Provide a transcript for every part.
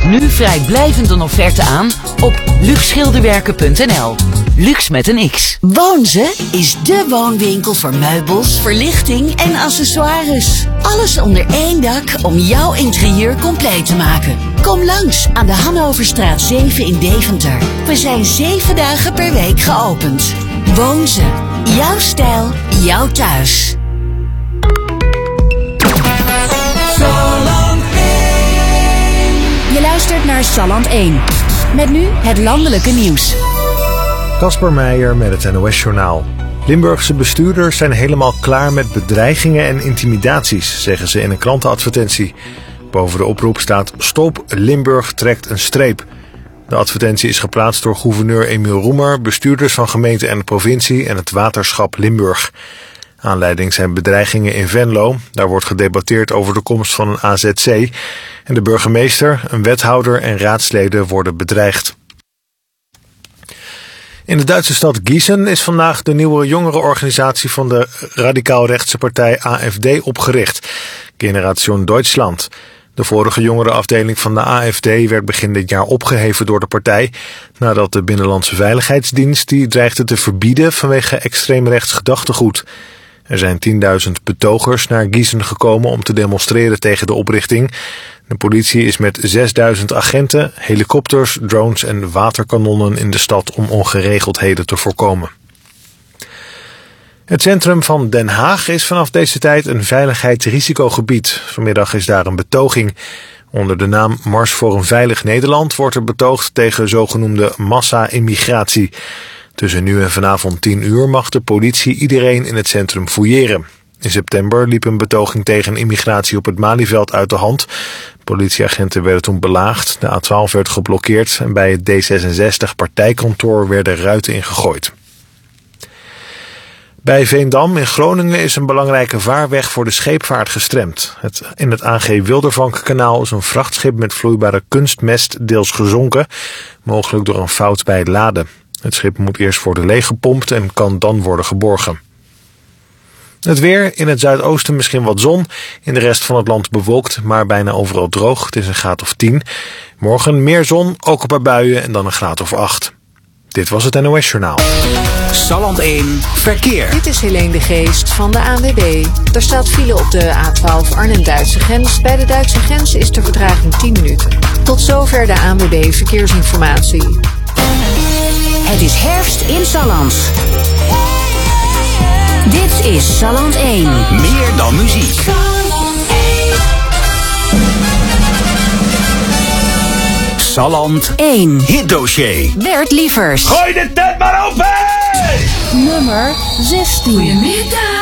nu vrijblijvend een offerte aan op luxschilderwerken.nl. Luxe met een X. Woonze is de woonwinkel voor meubels, verlichting en accessoires. Alles onder één dak om jouw interieur compleet te maken. Kom langs aan de Hannoverstraat 7 in Deventer. We zijn 7 dagen per week geopend. Woonze. Jouw stijl, jouw thuis. Je luistert naar Salland 1. Met nu het landelijke nieuws. Kasper Meijer met het NOS-journaal. Limburgse bestuurders zijn helemaal klaar met bedreigingen en intimidaties, zeggen ze in een krantenadvertentie. Boven de oproep staat: Stop, Limburg trekt een streep. De advertentie is geplaatst door gouverneur Emiel Roemer, bestuurders van gemeente en provincie en het waterschap Limburg. Aanleiding zijn bedreigingen in Venlo. Daar wordt gedebatteerd over de komst van een AZC. En de burgemeester, een wethouder en raadsleden worden bedreigd. In de Duitse stad Gießen is vandaag de nieuwe jongerenorganisatie van de radicaal-rechtse partij AfD opgericht. Generation Deutschland. De vorige jongerenafdeling van de AfD werd begin dit jaar opgeheven door de partij, nadat de Binnenlandse Veiligheidsdienst die dreigde te verbieden vanwege extreemrechts gedachtegoed. Er zijn 10.000 betogers naar Gießen gekomen om te demonstreren tegen de oprichting. De politie is met 6.000 agenten, helikopters, drones en waterkanonnen in de stad om ongeregeldheden te voorkomen. Het centrum van Den Haag is vanaf deze tijd een veiligheidsrisicogebied. Vanmiddag is daar een betoging. Onder de naam Mars voor een Veilig Nederland wordt er betoogd tegen zogenoemde massa-immigratie. Tussen nu en vanavond 10 uur mag de politie iedereen in het centrum fouilleren. In september liep een betoging tegen immigratie op het Malieveld uit de hand. Politieagenten werden toen belaagd, de A12 werd geblokkeerd en bij het D66-partijkantoor werden ruiten ingegooid. Bij Veendam in Groningen is een belangrijke vaarweg voor de scheepvaart gestremd. In het AG Wildervankkanaal is een vrachtschip met vloeibare kunstmest deels gezonken, mogelijk door een fout bij het laden. Het schip moet eerst worden leeggepompt en kan dan worden geborgen. Het weer, in het zuidoosten misschien wat zon, in de rest van het land bewolkt, maar bijna overal droog. Het is een graad of 10. Morgen meer zon, ook een paar buien en dan een graad of 8. Dit was het NOS-journaal. Salland 1 Verkeer. Dit is Helene de Geest van de ANWB. Er staat file op de A12 Arnhem-Duitse grens. Bij de Duitse grens is de vertraging 10 minuten. Tot zover de ANWB Verkeersinformatie. Het is herfst in Salland. Dit is Salland 1. Meer dan muziek. Salland 1. Hitdossier. Bert Lievers. Gooi de tent maar open! Nummer 16. Goedemiddag.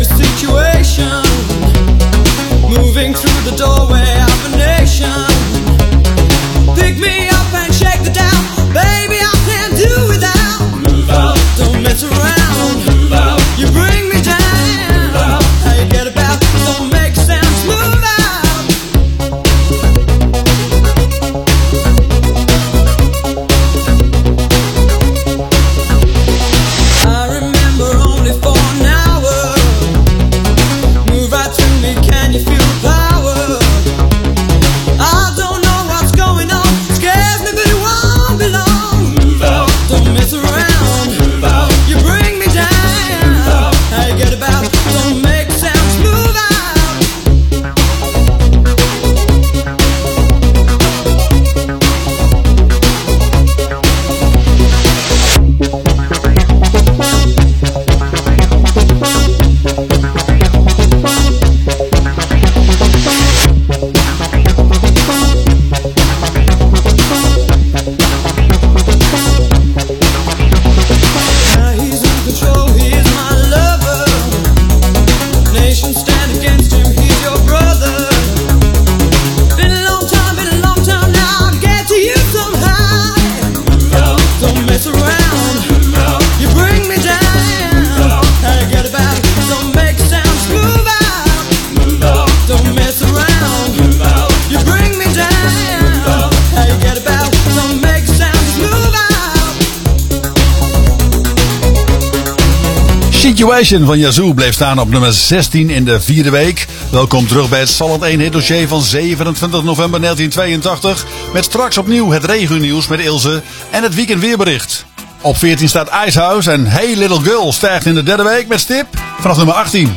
Moving through the doorway of a nation. Situation van Yazoo bleef staan op nummer 16 in de 4e week. Welkom terug bij het Salland 1 hitdossier van 27 november 1982. Met straks opnieuw het regennieuws met Ilse en het weekendweerbericht. Op 14 staat Icehouse en Hey Little Girl stijgt in de 3e week met stip vanaf nummer 18.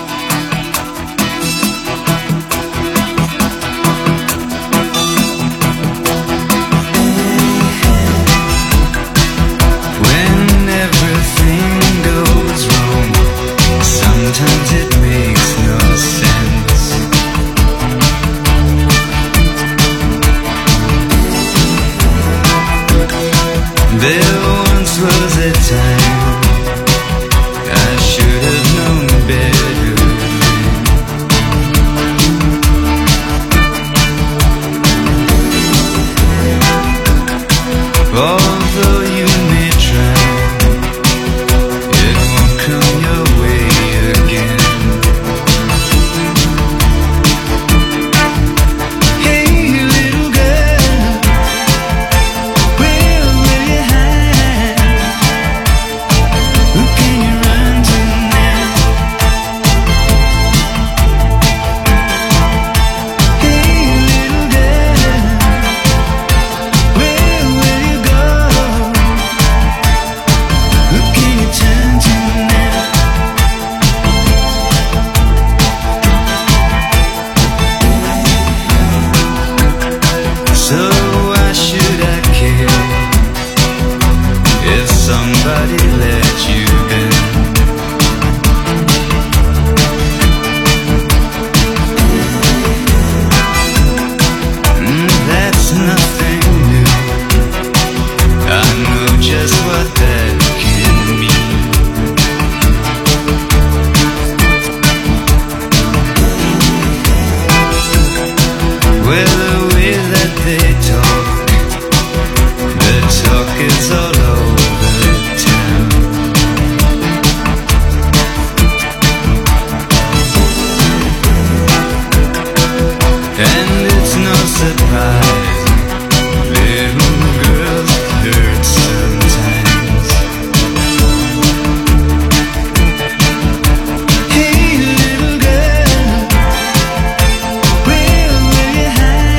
Sometimes it makes no sense. There once was a time I should have known better. Although you may try, it won't come your way. Hide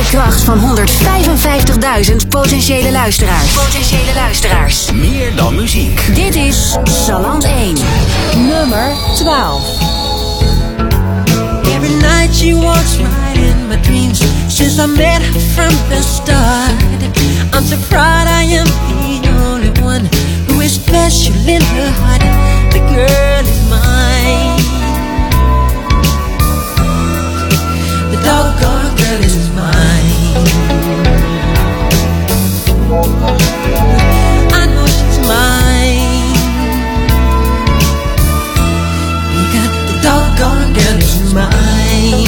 de kracht van 155.000 potentiële luisteraars. Meer dan muziek. Dit is Salland 1. Nummer 12. Every night she walks right in my dreams. Since I met her from the start, I'm so proud I am the only one who is special in her heart. The girl is mine. The doggone girl is mine. I know she's mine. Because the doggone girl is mine.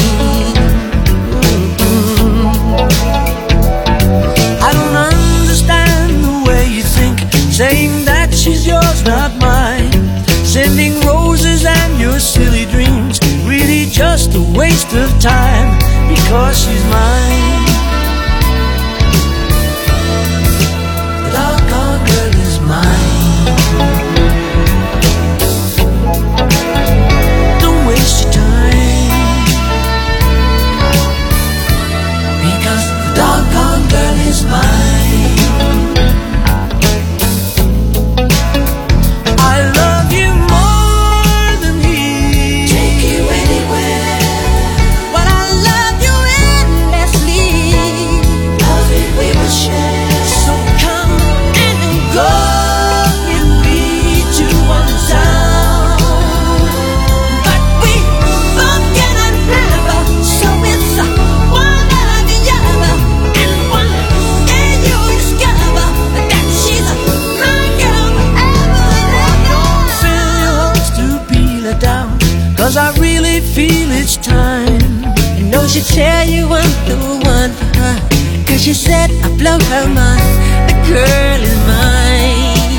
I don't understand the way you think, saying that she's yours, not mine. Sending roses and your silly dreams, really just a waste of time, because she's mine. The doggone girl is mine. Don't waste your time, because the doggone girl is mine. I love you more than he. Take you anywhere. But I love you endlessly. Love it we will share. So come and go with me to one town. But we both cannot never. So it's one or the other. And one day you discover that she's my girl forever and ever. Fill your hearts to peel her down, 'cause I really feel it's time. You know she'd tell you I'm the one for her, 'cause she said I blow her mind. The girl is mine.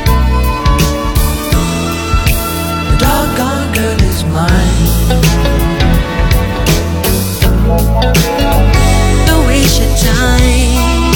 The doggone girl is mine. Don't waste your time,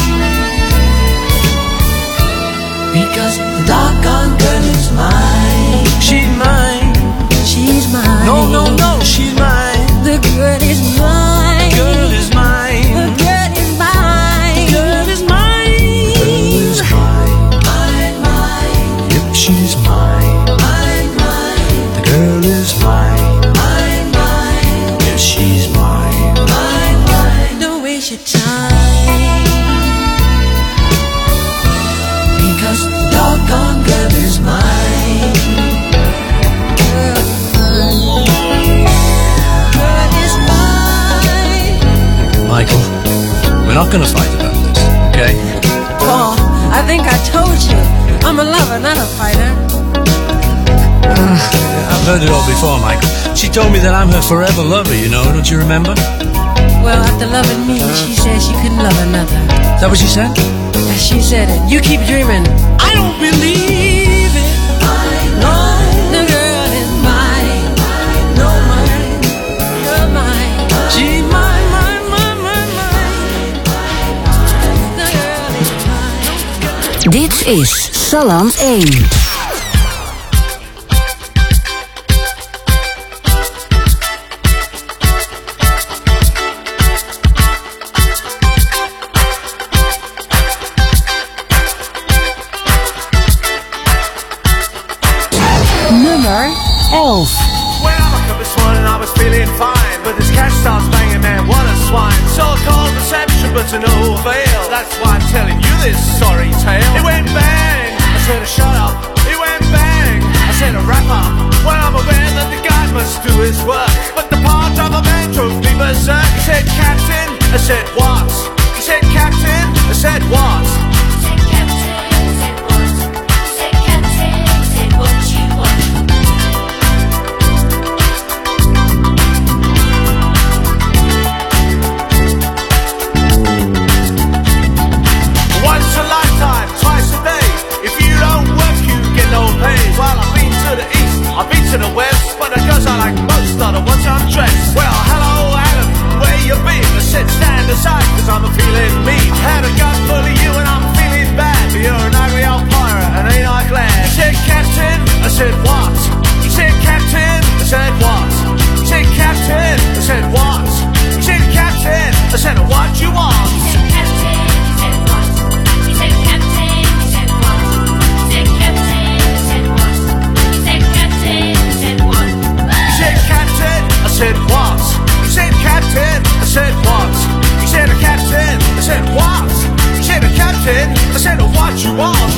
because the doggone girl is mine. She's mine. She's mine. No, no, no, she's mine. The girl is mine. Girl is mine. The girl is mine. Girl is mine. Girl is mine. Mine, mine. Yep, she's mine. Mine, mine. The girl is mine. Mine, mine. Yes, she's mine. Mine, mine. Don't waste your time, because the doggone girl is mine. Girl is mine. Michael, we're not gonna fight about this, okay? Paul, I think I told you, I'm a lover, not a fighter. I've heard it all before, Michael. She told me that I'm her forever lover, you know, don't you remember? Well, after loving me, she said she couldn't love another. Is that what she said? Yeah, she said it. You keep dreaming. I don't believe it. No, the girl is mine. No, mine. You're mine. She's mine, mine, mine, mine, mine. The girl is mine. Dit is Salland 1. Nummer 11. When I woke up this morning I was feeling fine, but this cash starts banging, man, what a swine. So I called reception, but to no avail. That's why I'm telling you this sorry tale. It went bang, I said shut up. It went bang, I said a wrap up. Well, I'm aware that the guy must do his work, but the part of a man drove me berserk. He said captain, I said what? He said captain, I said what? I've been to the west, but the girls I like most are the ones undressed. Well, hello Adam, where you been? I said stand aside, cause I'm a feeling mean. I had a gun full of you and I'm feeling bad, but you're an ugly old pirate and ain't I glad. He said captain, I said what? He said captain, I said what? He said captain, I said what? He said captain, I said what you want? said, what? He said, Captain. I said, what? He said, a captain. I said, what? He said, a captain. I said, what you want?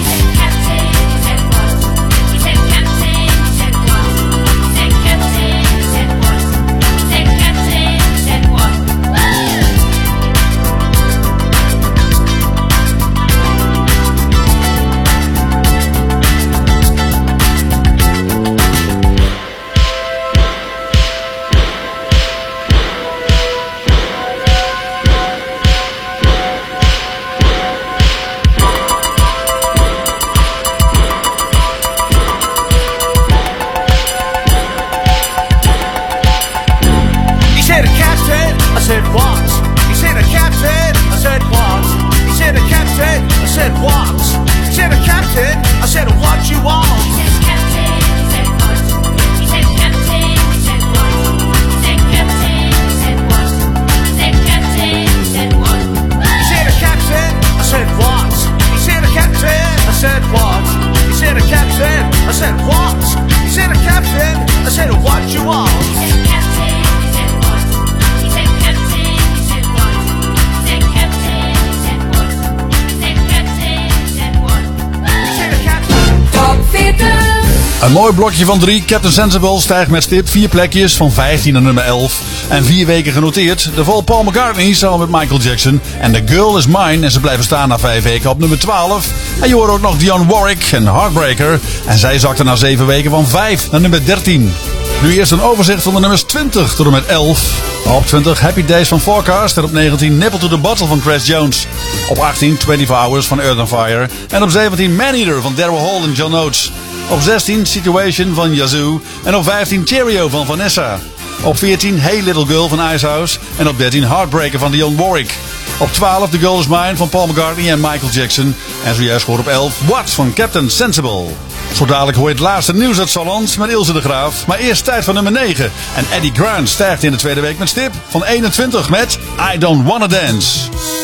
Een mooi blokje van 3. Captain Sensible stijgt met stip 4 plekjes van 15 naar nummer 11. En 4 weken genoteerd. De vol Paul McCartney samen met Michael Jackson. En The Girl Is Mine. En ze blijven staan na 5 weken op nummer 12. En je hoort ook nog Dionne Warwick en Heartbreaker. En zij zakte na 7 weken van 5 naar nummer 13. Nu eerst een overzicht van de nummers 20 tot en met 11. Op 20 Happy Days van Forecast. En op 19 Nipple to the Bottle van Chris Jones. Op 18 24 Hours van Earth and Fire. En op 17 Maneater van Daryl Hall en John Oates. Op 16 Situation van Yazoo. En op 15 Cheerio van Vanessa. Op 14 Hey Little Girl van Icehouse. En op 13 Heartbreaker van Dionne Warwick. Op 12 The Girl Is Mine van Paul McCartney en Michael Jackson. En zojuist gehoord op 11 What van Captain Sensible. Zo dadelijk hoor je het laatste nieuws uit Salland met Ilse de Graaf. Maar eerst tijd voor nummer 9. En Eddie Grant stijgt in de tweede week met stip van 21 met I Don't Wanna Dance.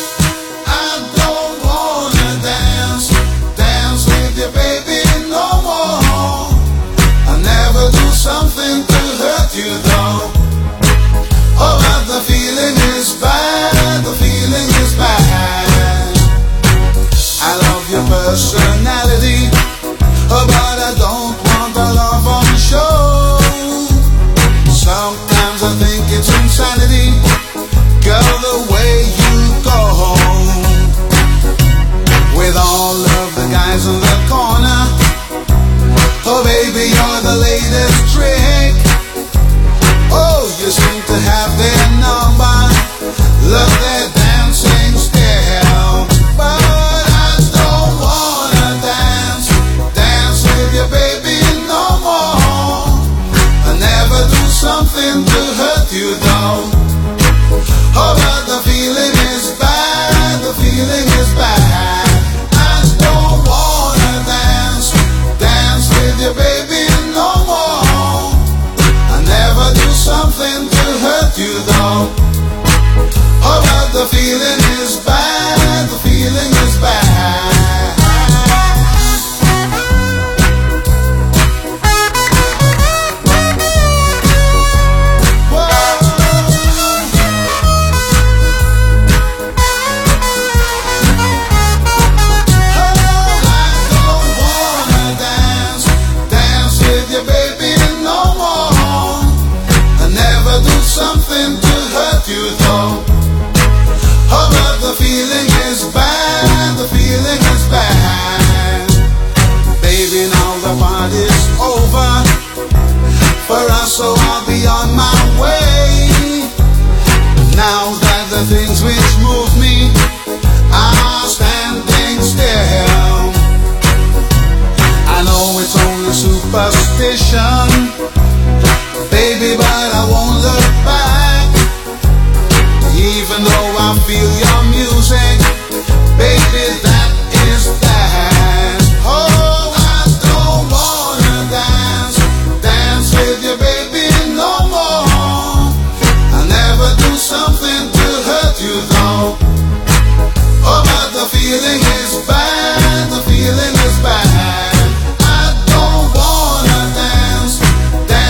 Something to hurt you though. Oh, but the feeling is bad, the feeling is bad. I love your personality, oh, but I don't want a love on the show. Sometimes I think it's insanity, girl, the way you go with all of the guys in the corner. Oh baby, you're the latest trick. Oh, you seem to have their number, love their dancing style. But I don't wanna dance, dance with you baby no more. I never do something to hurt you though. Oh, but the feeling is bad, the feeling is bad. I don't wanna dance, dance with you baby no more. I never do something to hurt you though. Oh, but the feeling is bad, the feeling is bad. Something to hurt you though. Oh, but the feeling is bad, the feeling is bad. Baby, now the party's over for us, so I'll be on my way. Now that the things which move me are standing still. I know it's only superstition, baby, but I won't look back. Even though I feel your music, baby, that is that. Oh, I don't wanna dance, dance with you baby no more. I never do something to hurt you though. Oh, but the feeling is bad, the feeling is bad. I don't wanna dance, dance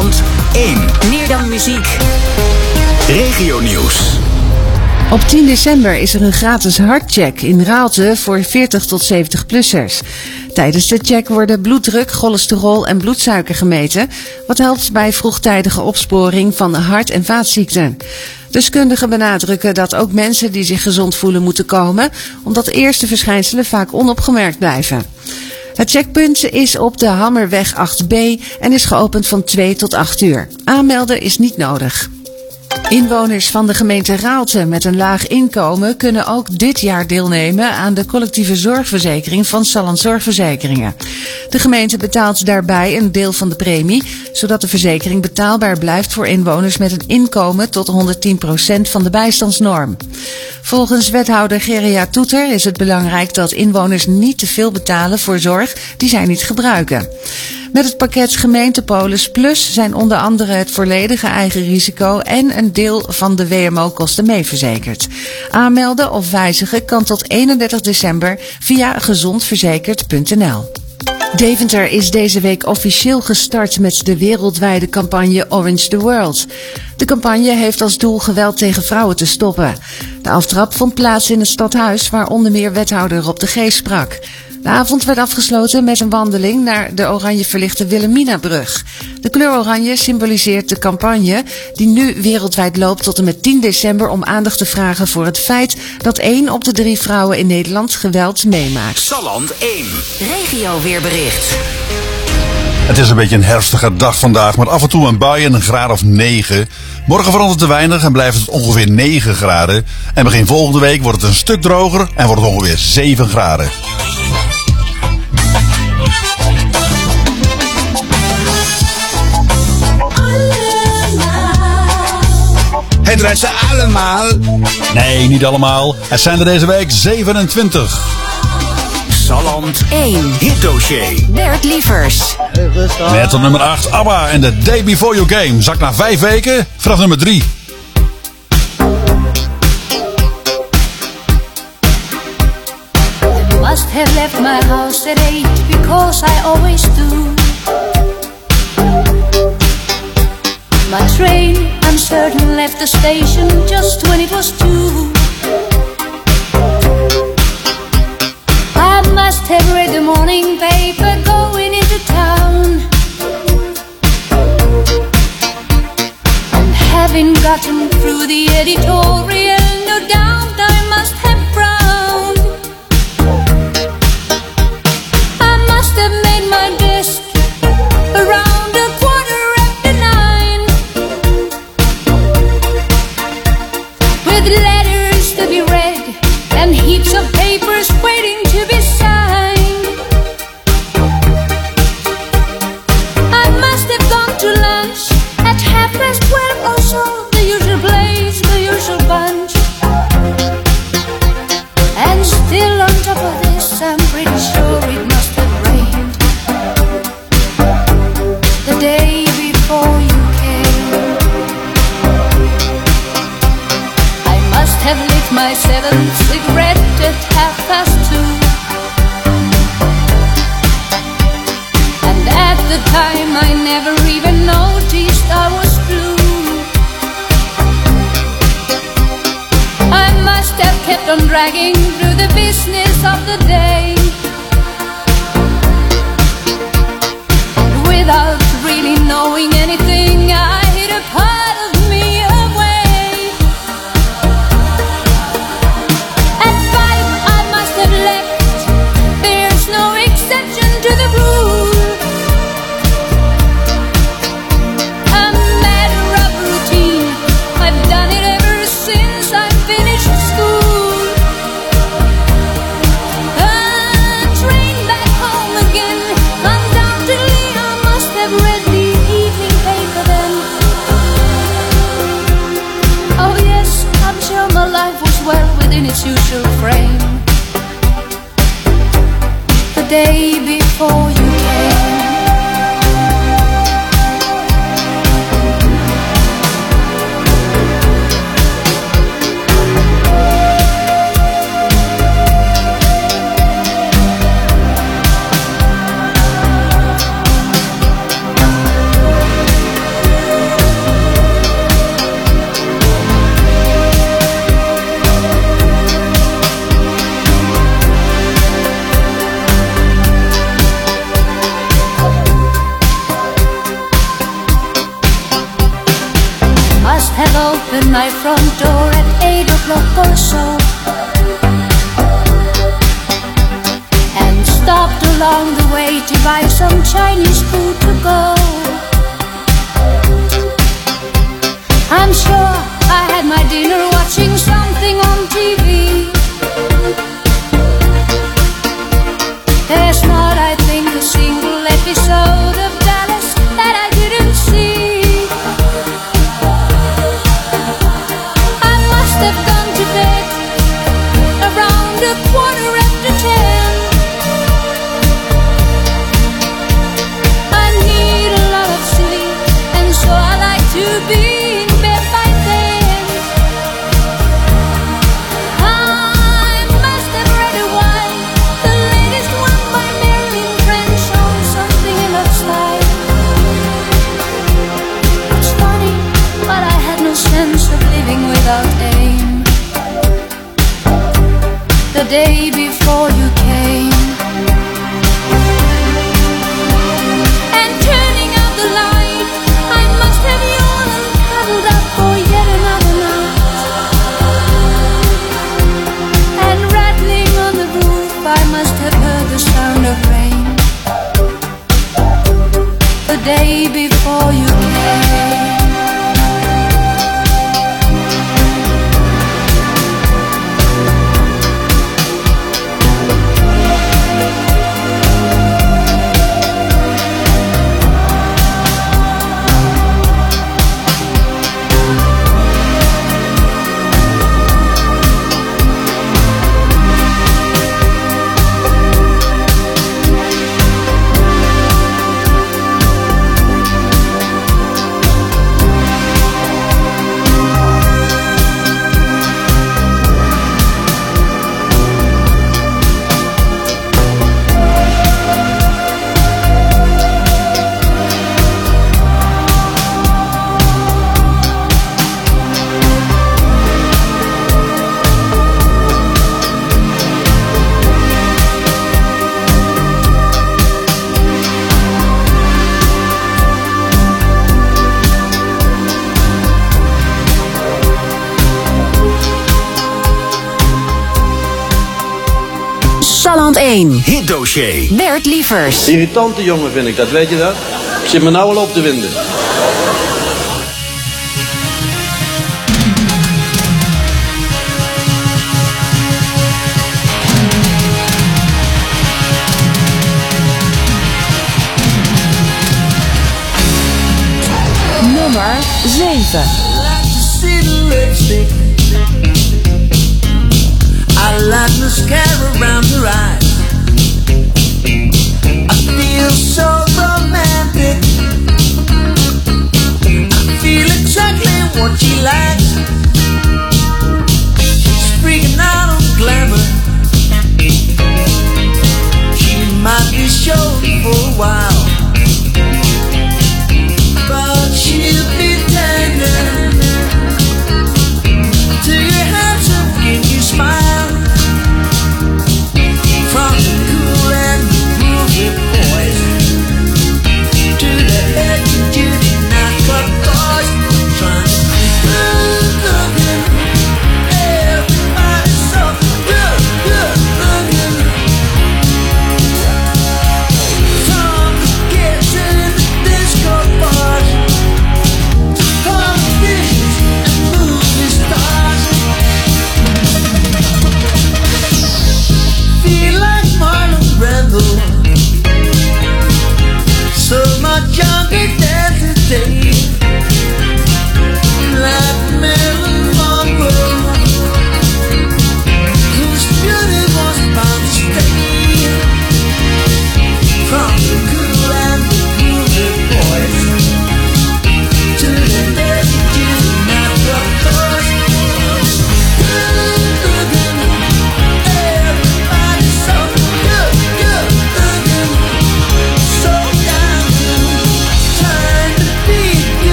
Salland 1. Meer dan muziek. Regionieuws. Op 10 december is er een gratis hartcheck in Raalte voor 40 tot 70-plussers. Tijdens de check worden bloeddruk, cholesterol en bloedsuiker gemeten, wat helpt bij vroegtijdige opsporing van hart- en vaatziekten. Deskundigen benadrukken dat ook mensen die zich gezond voelen moeten komen, omdat eerste verschijnselen vaak onopgemerkt blijven. Het checkpunt is op de Hammerweg 8B en is geopend van 2 tot 8 uur. Aanmelden is niet nodig. Inwoners van de gemeente Raalte met een laag inkomen kunnen ook dit jaar deelnemen aan de collectieve zorgverzekering van Salland Zorgverzekeringen. De gemeente betaalt daarbij een deel van de premie, zodat de verzekering betaalbaar blijft voor inwoners met een inkomen tot 110% van de bijstandsnorm. Volgens wethouder Geria Toeter is het belangrijk dat inwoners niet te veel betalen voor zorg die zij niet gebruiken. Met het pakket Gemeentepolis Plus zijn onder andere het volledige eigen risico en een deel van de WMO-kosten meeverzekerd. Aanmelden of wijzigen kan tot 31 december via gezondverzekerd.nl. Deventer is deze week officieel gestart met de wereldwijde campagne Orange the World. De campagne heeft als doel geweld tegen vrouwen te stoppen. De aftrap vond plaats in het stadhuis waar onder meer wethouder Rob de Geest sprak. De avond werd afgesloten met een wandeling naar de oranje verlichte Wilhelminabrug. De kleur oranje symboliseert de campagne die nu wereldwijd loopt tot en met 10 december om aandacht te vragen voor het feit dat 1 op de 3 vrouwen in Nederland geweld meemaakt. Salland 1. Regio weerbericht. Het is een beetje een herfstige dag vandaag, met af en toe een bui en een graad of 9. Morgen verandert te weinig en blijft het ongeveer 9 graden. En begin volgende week wordt het een stuk droger en wordt het ongeveer 7 graden. Het draait ze allemaal. Nee, niet allemaal. Het zijn er deze week 27. Salland 1. Hitdossier. Bert Lievers. Met op nummer 8 ABBA en The Day Before Your Game. Zakt na 5 weken vanaf nummer 3. Must have left my house at 8 because I always do. My train, I'm certain, left the station just when it was 2. I must have read the morning paper going into town, and having gotten through the editorial, no doubt I must have frowned. I must have made my desk around a 9:15, with letters to be read and heaps of papers waiting to be signed. I must have gone to lunch at 12:30 or so, the usual place, the usual bunch. And still on top of this, I'm pretty sure it must have rained the day before you came. I must have lit my 7th cigarette at 2:30, and at the time I never even noticed I was blue. I must have kept on dragging through the business of the day, without really knowing anything, I hid a part of me away. At 5 I must have left, there's no exception to the rule. A matter of routine, I've done it ever since I finished school. A train back home again, undoubtedly I must have read the evening paper then. Oh yes, I'm sure my life was well within its usual frame the day before you came. my front door at 8 o'clock or so, and stopped along the way to buy some Chinese food to go. I'm sure I had my dinner watching something on TV. There's not, I think, a single episode of Dallas that I didn't see. I must have gone to bed around 10:15. I need a lot of sleep, and so I like to be in bed by then. I must have read a while, the latest one by Marilyn Crenshaw, something in that style. It's funny, but I had no sense of living without aim. The day before you came, and turning out the light, I must have yawned and cuddled up for yet another night. And rattling on the roof, I must have heard the sound of rain. The day before you came. Salland 1. Hitdossier. Bert Lievers. Irritante jongen vind ik dat, weet je dat? Ik zit me nou al op te winden. Nummer 7. I like mascara around her eyes. I feel so romantic. I feel exactly what she likes. She's freaking out on glamour. She might be showy for a while, but she'll be tender to your handsome, kinky smile.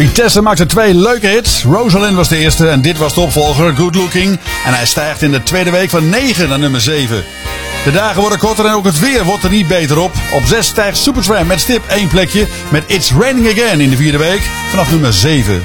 Vitesse maakte 2 leuke hits. Rosalind was de eerste en dit was de opvolger, Good Looking. En hij stijgt in de tweede week van 9 naar nummer 7. De dagen worden korter en ook het weer wordt er niet beter op. Op 6 stijgt Supertramp met stip 1 plekje met It's Raining Again in de 4e week vanaf nummer 7.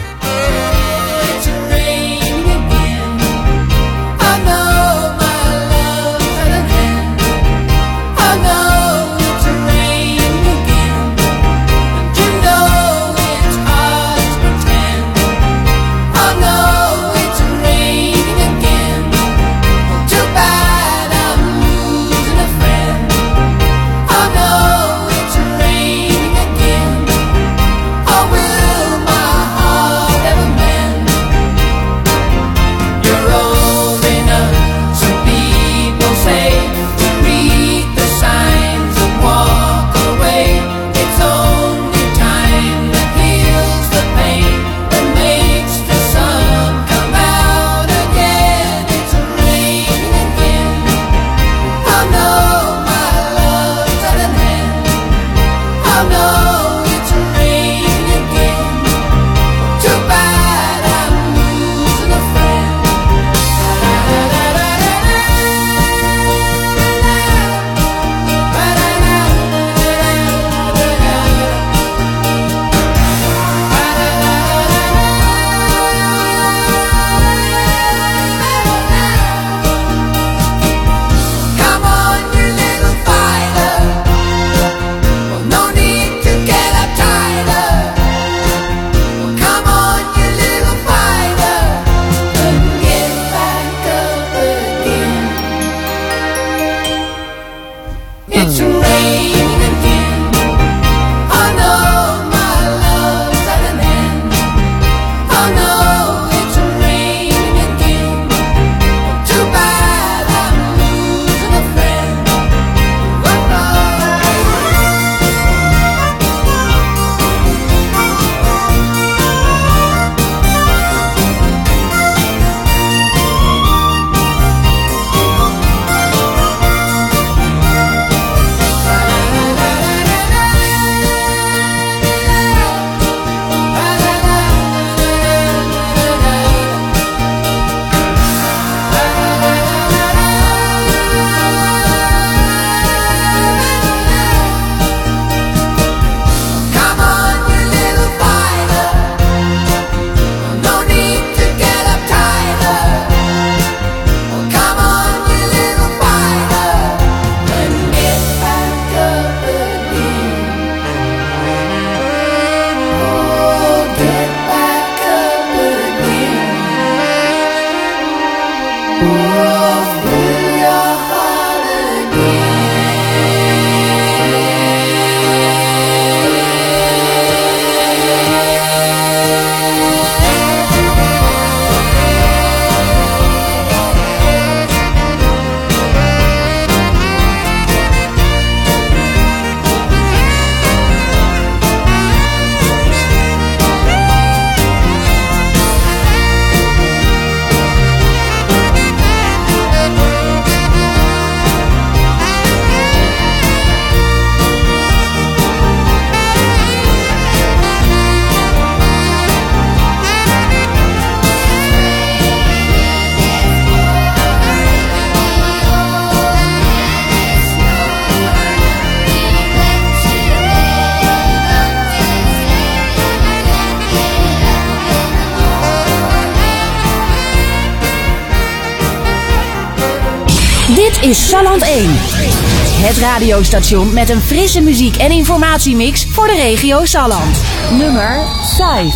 Dit is Salland 1. Het radiostation met een frisse muziek- en informatiemix voor de regio Salland. Nummer 5.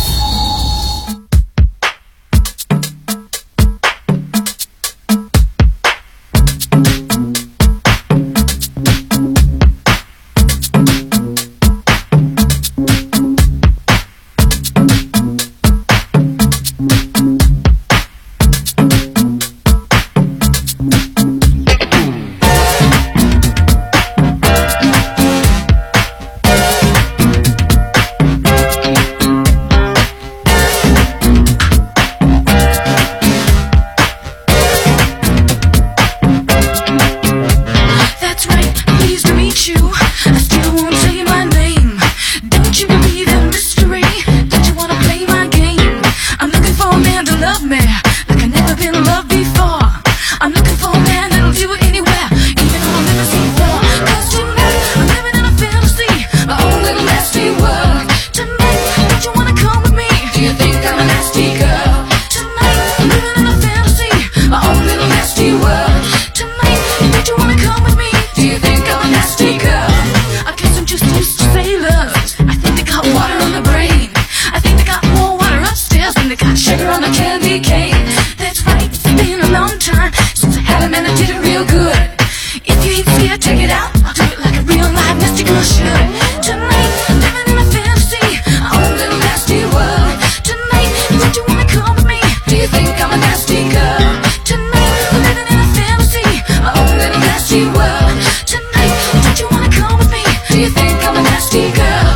finally got sugar on a candy cane. That's right, it's been a long time since I had a man that did it real good. If you ain't fear, take it out. I'll do it like a real live nasty girl should. Tonight, living in a fantasy, my own little nasty world. Tonight, don't you wanna come with me? Do you think I'm a nasty girl? Tonight, living in a fantasy, my own little nasty world. Tonight, don't you wanna come with me? Do you think I'm a nasty girl?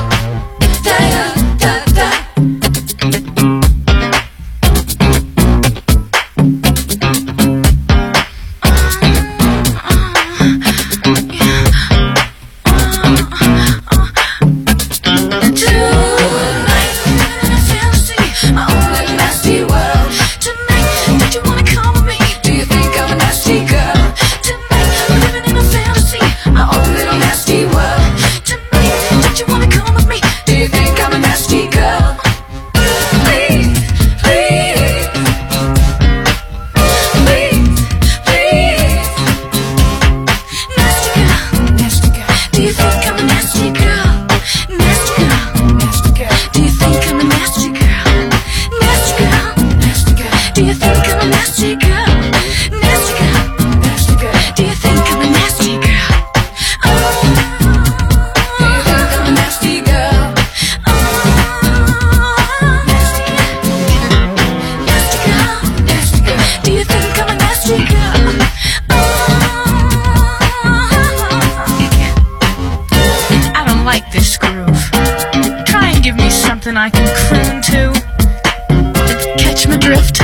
I can croon to. Catch my drift.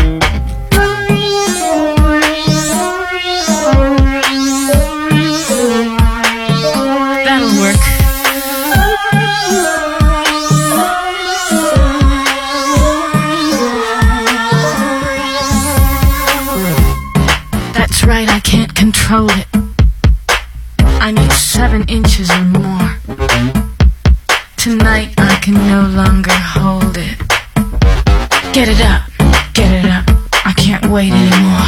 That'll work. That's right, I can't control it. I need 7 inches or more. Tonight I can no longer hold it. Get it up, I can't wait anymore.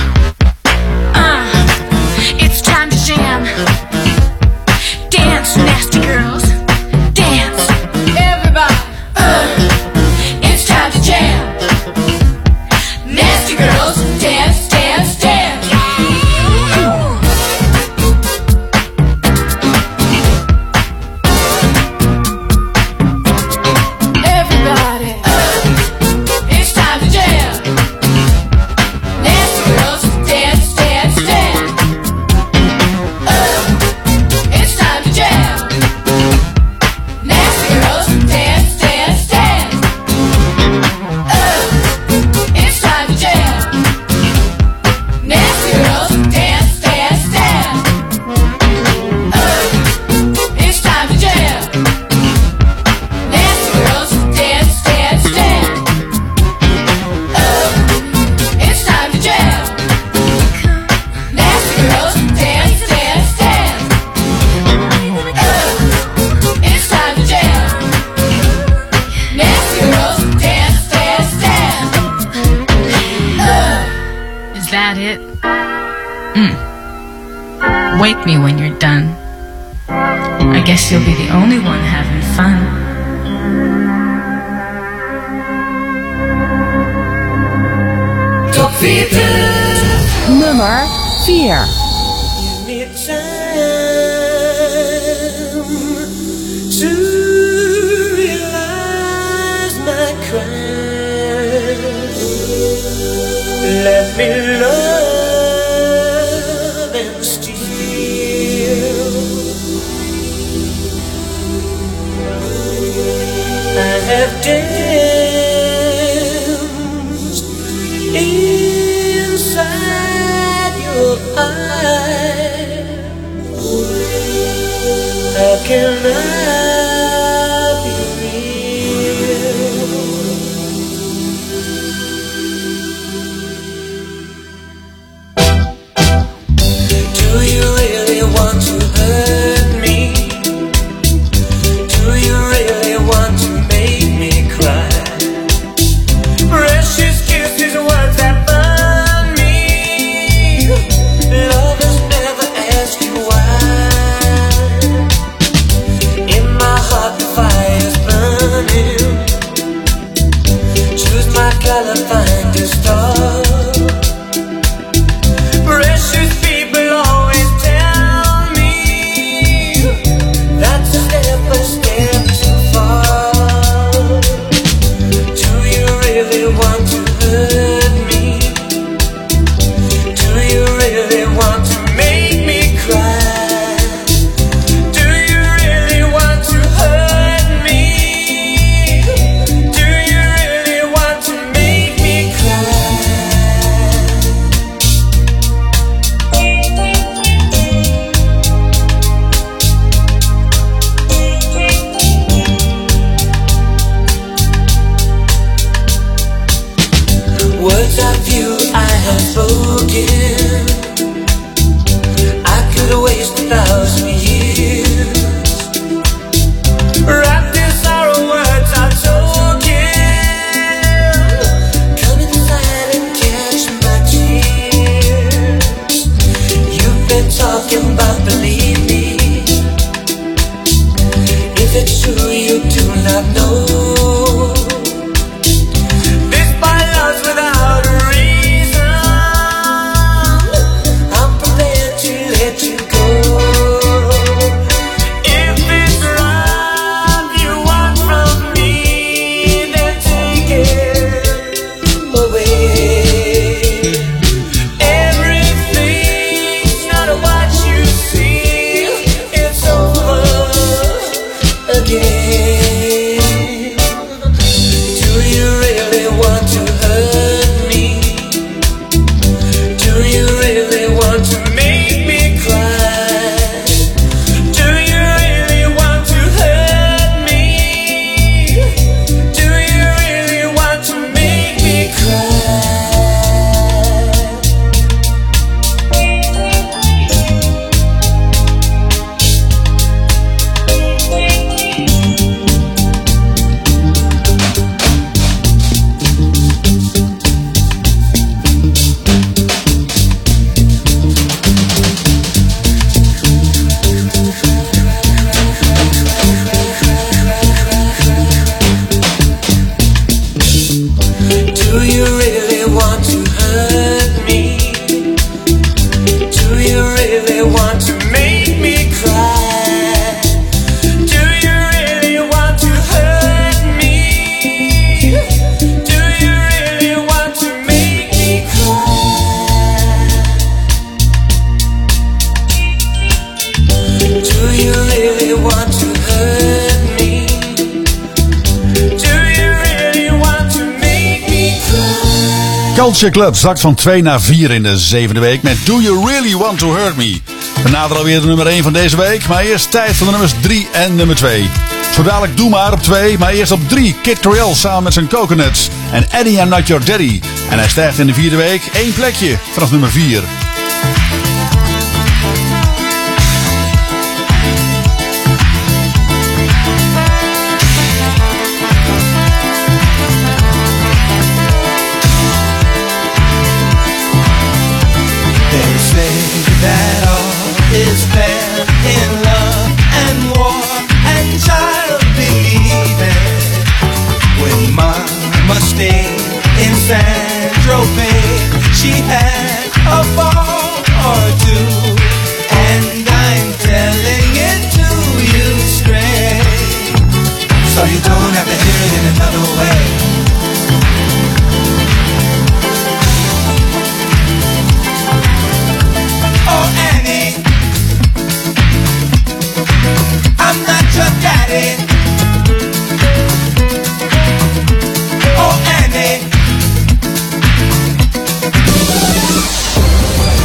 It's time to jam. Dance, nasty girls, dance. Everybody, it's time to jam. Nasty girls, dance, dance, dance. Wake me when you're done. I guess you'll be the only one having fun. Top 40. Nummer 4. Give me time to realize my crime. Let me love and steal. I have danced inside your eyes. How can I be real? Do you really want to hurt me? Do you really want to make me cry? Precious kisses, words that burn me. Lovers never ask you why. In my find a star. Precious people always tell me that's a step too far. Do you really want to hurt me? Do you really want to make me cry? Do you really want to hurt me? Do you really want to make me cry? Words of you I have spoken, I could waste 1,000 years. Wrapped in sorrow, words are token. Come inside and catch my tears. You've been talking about believe me. If it's true you do not know. This by love's without a reason. I'm prepared to let you go. If it's love you want from me, then take it away. Everything's not what you see. It's over again. Do you really want to hurt me? Do you really want to make me cry? Do you really want to hurt me? Do you really want to make me cry? Do you really want to hurt me? Do you really want to make me cry? Do you really want to hurt me? Do you really want to make me cry? Do you really want to hurt me? Do you really want to make me cry? Culture Club zakt van 2 naar 4 in de 7e week met Do You Really Want To Hurt Me. We naderen alweer de nummer 1 van deze week, maar eerst tijd voor de nummers 3 en nummer 2. Zo dadelijk Doe Maar op 2, maar eerst op 3 Kid Creole samen met zijn Coconuts en Eddie I'm Not Your Daddy. En hij stijgt in de 4e week 1 plekje vanaf nummer 4. They say that all is fair in love and war and child believing. When Mama stayed in San Tropez, she had a ball or two, and I'm telling it to you straight, so you don't have to hear it in another way. Oh Annie, I'm not your daddy. Oh Annie,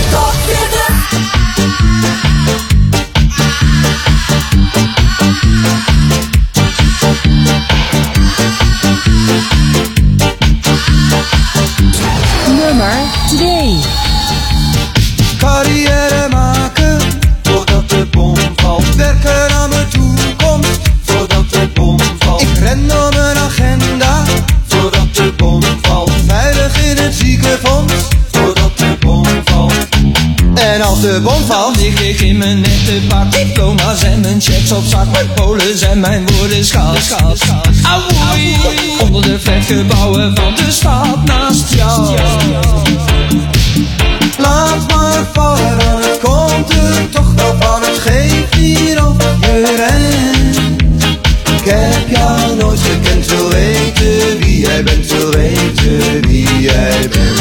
als de bom valt, lig ik in mijn nette pak. Diploma's en mijn checks op zak. Mijn polen en mijn woorden schat. Auwoei, onder de flatgebouwen van de stad naast jou. Laat maar vallen, dan het komt er toch wel van. Het geeft hier op je rent. Ik heb jou nooit gekend, wil weten wie jij bent, wil weten wie jij bent.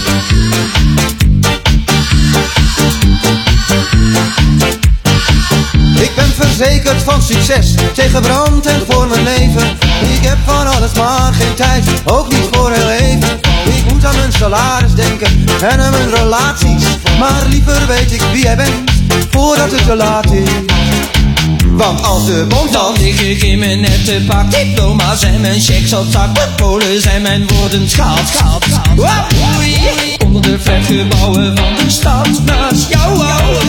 Ik ben verzekerd van succes, tegen brand en voor mijn leven. Ik heb van alles maar geen tijd, ook niet voor heel even. Ik moet aan mijn salaris denken en aan mijn relaties. Maar liever weet ik wie jij bent, voordat het te laat is. Want als de bom valt, lig ik in mijn nette pak. Diploma's en mijn checks op zak. Mijn polen zijn mijn woorden schat. Oei, onder de flatgebouwen van de stad naast jou.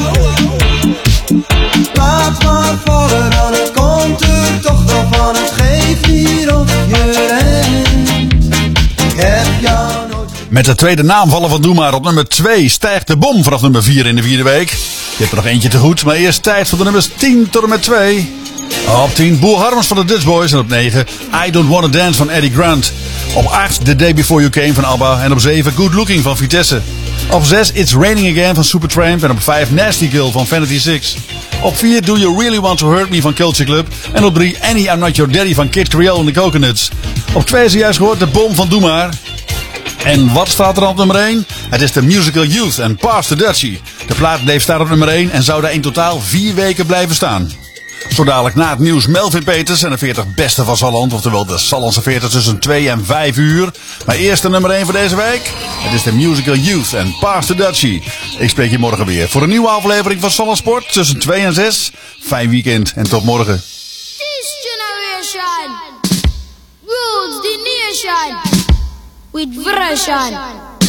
Laat maar vallen, dan het komt er toch wel van. Het geeft hier op je rent. Ik heb jou nooit... Met de tweede naamvallen van Doe Maar op nummer 2 stijgt de bom vanaf nummer 4 in de vierde week. Je hebt er nog eentje te goed, maar eerst tijd voor de nummers 10 tot en met 2. Op 10 Boel Harms van de Dutch Boys en op 9 I Don't Wanna Dance van Eddie Grant. Op 8 The Day Before You Came van ABBA en op 7 Good Looking van Vitesse. Op 6 It's Raining Again van Supertramp en op 5 Nasty Girl van Vanity 6. Op 4 Do You Really Want To Hurt Me van Culture Club en op 3 Annie I'm Not Your Daddy van Kid Creole en The Coconuts. Op 2 is juist gehoord de bom van Doe Maar. En wat staat er op nummer 1? Het is de Musical Youth en Pass the Dutchie. De plaat bleef staan op nummer 1 en zou daar in totaal 4 weken blijven staan. Zo dadelijk na het nieuws Melvin Peters en de 40 beste van Salland. Oftewel de Sallandse 40 tussen 2 en 5 uur. Maar eerst de nummer 1 voor deze week. Het is de Musical Youth en Pass the Dutchie. Ik spreek je morgen weer voor een nieuwe aflevering van Salland Sport tussen 2 en 6. Fijn weekend en tot morgen. This generation rules the nation with version.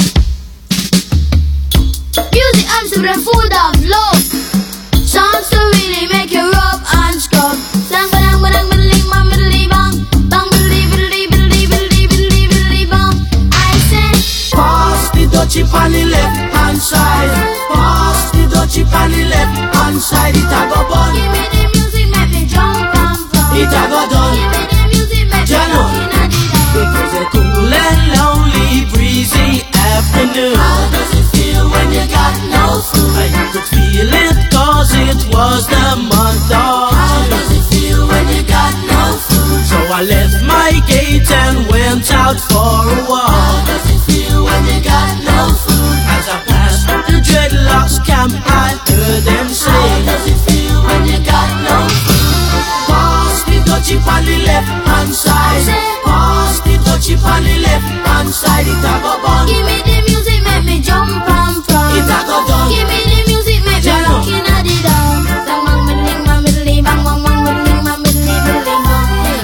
Music arms to the food of love. Songs to really make you rub and scrub. Sang badang badang biddly bang biddly bang. Bang biddly biddly biddly biddly biddly biddly bang. I say pass the dutchie on the left hand side. Pass the dutchie on the left hand side. It a go bun. Give me the music, make me jump and fun. It a go done. Give me the music, make me jump and it was a cool and lonely breezy afternoon. How does it feel when you got no food? I could feel it cause it was the month of June. How does it feel when you got no food? So I left my gate and went out for a walk. How does it feel when you got no food? As I passed the dreadlocks camp I heard them say, how does it feel when you got no food? Pass the dutchie on the left hand side. Pass the dutchie on the left hand side. It a go bun. Give me the music, make me jump and fun. It a go done. Give me the music, make me looking at it down. Bang bang biddling bang biddly bang bang bang biddling bang biddly biddly bang.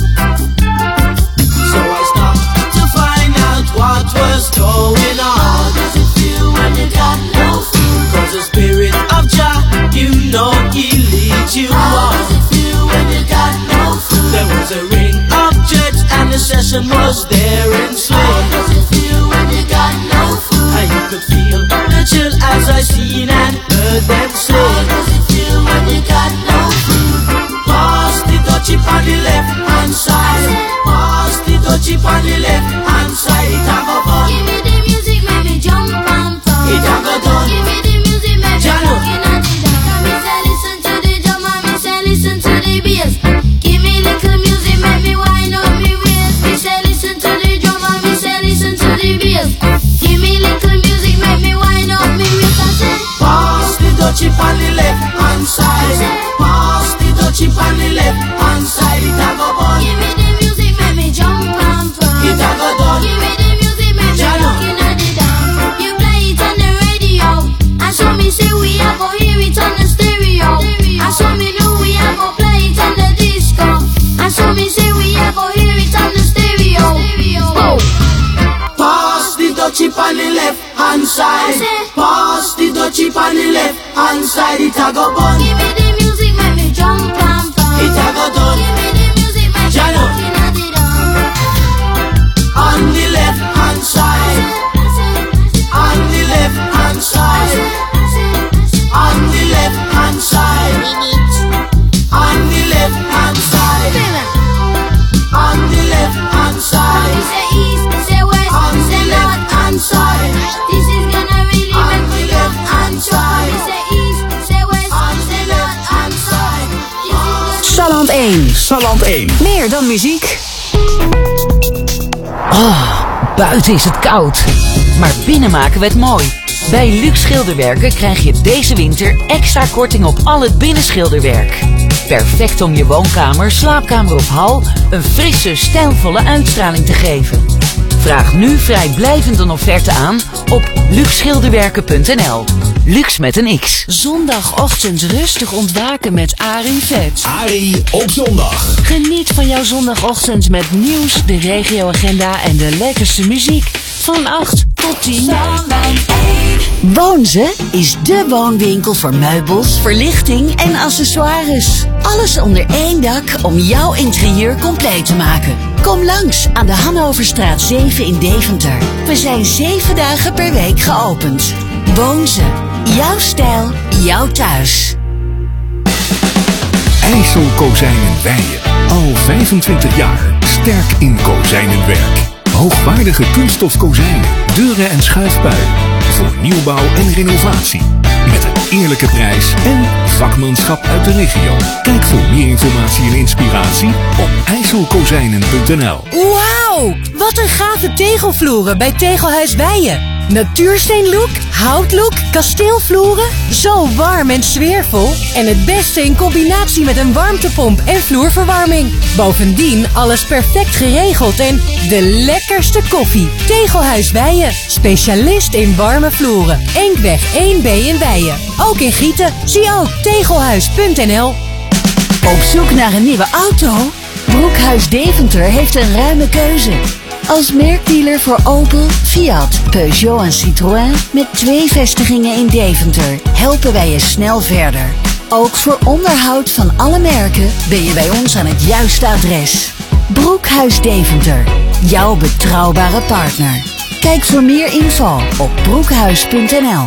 So I stopped to find out what was going on. How does it feel when you got no food? Cause the spirit of Jah, you know he leads you how on. How does it feel when you got no food? There was a ring of judge and the session was there in swing. How does it feel when you got no food? And you could feel the chill as I seen and heard them say, how does it feel when you got no food? Pass the dutchie on the left hand side. Pass the dutchie on the left hand side. It a go fun. Give me the music, make me jump and fun. It a go done. Give me the music, make me looking at it down. Me say listen to the drum and me say listen to the bass. Give me little music, make me wind up me waist. Me say listen to the drum and me say listen to the bass. Give me little music, make me wind up me waist. I say pass the dutchie on the left hand side. Pass the dutchie on the left hand side. It a go bun. give me the music, make me jump and fun. It a go done. Give me the music, make me looking at it down. You play it on the radio, and so me say we a go hear it on the stereo. And so me know we a go play it on the disco. And so me say we a go hear it on the stereo. Oh. Pass the dutchie on the left hand side. Pass the dutchie on the left hand side. It a go bun. Give me the music, make me jump and fun. It a go done. Give me the music, make me looking at it down. On the left hand side. On the left hand side. 1. Salland 1. Meer dan muziek. Oh, buiten is het koud. Maar binnen maken we het mooi. Bij Luxe Schilderwerken krijg je deze winter extra korting op al het binnenschilderwerk. Perfect om je woonkamer, slaapkamer of hal een frisse, stijlvolle uitstraling te geven. Vraag nu vrijblijvend een offerte aan op luxschilderwerken.nl. Luxe met een X. Zondagochtend rustig ontwaken met Arie Vet. Arie op zondag. Geniet van jouw zondagochtend met nieuws, de regioagenda en de lekkerste muziek. Van 8 tot 10. Woonze is dé woonwinkel voor meubels, verlichting en accessoires. Alles onder één dak om jouw interieur compleet te maken. Kom langs aan de Hannoverstraat 7 in Deventer. We zijn 7 dagen per week geopend. Woonze. Jouw stijl, jouw thuis. IJssel Kozijnen Weijen. Al 25 jaar sterk in kozijnenwerk. Hoogwaardige kunststof kozijnen, deuren en schuifpuien. Voor nieuwbouw en renovatie. Met een eerlijke prijs en vakmanschap uit de regio. Kijk voor meer informatie en inspiratie op ijsselkozijnen.nl. Wauw, wat een gave tegelvloeren bij Tegelhuis Weijen. Natuursteenlook, houtlook, kasteelvloeren. Zo warm en sfeervol. En het beste in combinatie met een warmtepomp en vloerverwarming. Bovendien alles perfect geregeld en de lekkerste koffie. Tegelhuis Weijen, specialist in warme vloeren. Enkweg 1B in Weijen. Ook in Gieten. Zie ook tegelhuis.nl. Op zoek naar een nieuwe auto? Broekhuis Deventer heeft een ruime keuze. Als merkdealer voor Opel, Fiat, Peugeot en Citroën met 2 vestigingen in Deventer helpen wij je snel verder. Ook voor onderhoud van alle merken ben je bij ons aan het juiste adres. Broekhuis Deventer, jouw betrouwbare partner. Kijk voor meer info op broekhuis.nl.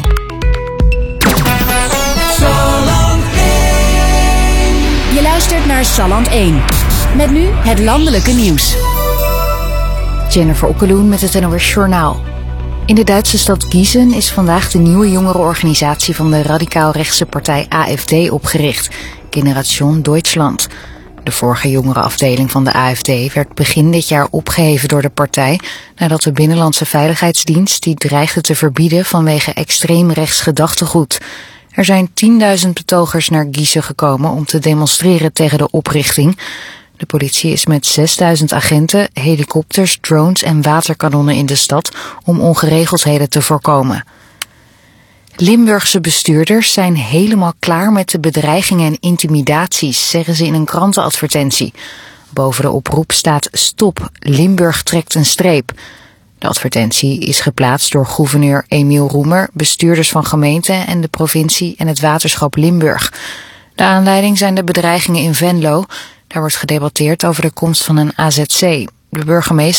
Je luistert naar Salland 1. Met nu het landelijke nieuws. Jennifer Okkeloen met het NOS Journaal. In de Duitse stad Gießen is vandaag de nieuwe jongerenorganisatie van de radicaal-rechtse partij AfD opgericht, Generation Deutschland. De vorige jongerenafdeling van de AfD werd begin dit jaar opgeheven door de partij nadat de Binnenlandse Veiligheidsdienst die dreigde te verbieden vanwege extreem rechts gedachtegoed. Er zijn 10.000 betogers naar Gießen gekomen om te demonstreren tegen de oprichting. De politie is met 6.000 agenten, helikopters, drones en waterkanonnen in de stad om ongeregeldheden te voorkomen. Limburgse bestuurders zijn helemaal klaar met de bedreigingen en intimidaties, zeggen ze in een krantenadvertentie. Boven de oproep staat "Stop, Limburg trekt een streep". De advertentie is geplaatst door gouverneur Emiel Roemer, bestuurders van gemeenten en de provincie en het waterschap Limburg. De aanleiding zijn de bedreigingen in Venlo. Daar wordt gedebatteerd over de komst van een AZC. De burgemeester